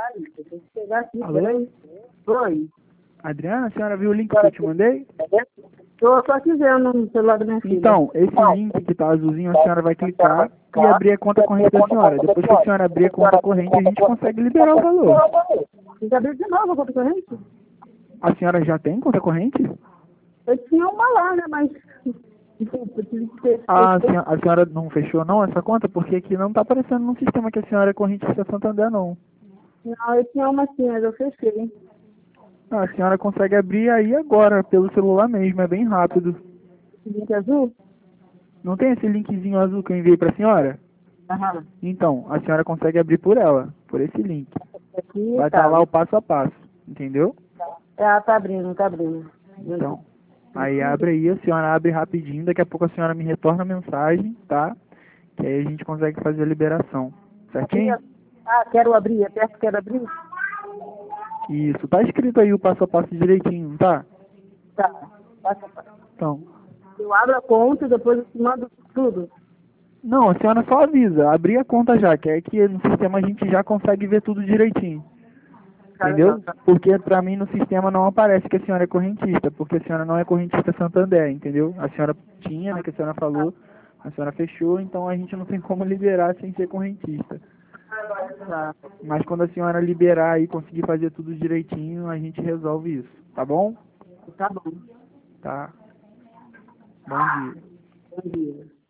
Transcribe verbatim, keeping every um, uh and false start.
Tem que pegar aqui, Alô? peraí. Oi. Adriana, a senhora viu o link que eu te mandei? Tô só aqui vendo no celular da minha filha. Então, esse link que tá azulzinho, a senhora vai clicar e abrir a conta corrente da senhora. Depois que a senhora abrir a conta corrente, a gente consegue liberar o valor. Tem que abrir de novo a conta corrente? A senhora já tem conta corrente? Eu tinha uma lá, né, mas... Eu tive que ter- Ah, a senhora, a senhora não fechou não essa conta? Porque aqui não tá aparecendo no sistema que a senhora é correntista Santander, não. Não, eu tinha uma sim, mas eu fechei. Ah, a senhora consegue abrir aí agora, pelo celular mesmo, é bem rápido. Link azul? Não tem esse linkzinho azul que eu enviei pra senhora? Aham. Então, a senhora consegue abrir por ela, por esse link. Aqui Vai tá. estar lá o passo a passo, entendeu? Ah, tá abrindo, tá abrindo. Então, aí abre aí, a senhora abre rapidinho, daqui a pouco a senhora me retorna a mensagem, tá? Que aí a gente consegue fazer a liberação, certinho? Ah, quero abrir, aperto quero abrir? Isso, tá escrito aí o passo a passo direitinho, não tá? Tá. Passa, passa. Então, Eu abro a conta e depois eu te mando tudo. não, a senhora só avisa, abrir a conta já, que é que no sistema a gente já consegue ver tudo direitinho. Tá Entendeu? legal, tá. Porque pra mim no sistema não aparece que a senhora é correntista, porque a senhora não é correntista Santander, entendeu? A senhora tinha, né, que a senhora falou, a senhora fechou, então a gente não tem como liberar sem ser correntista. Tá. Mas quando a senhora liberar e conseguir fazer tudo direitinho, a gente resolve isso, tá bom? Tá bom. Tá. Bom dia. Bom dia.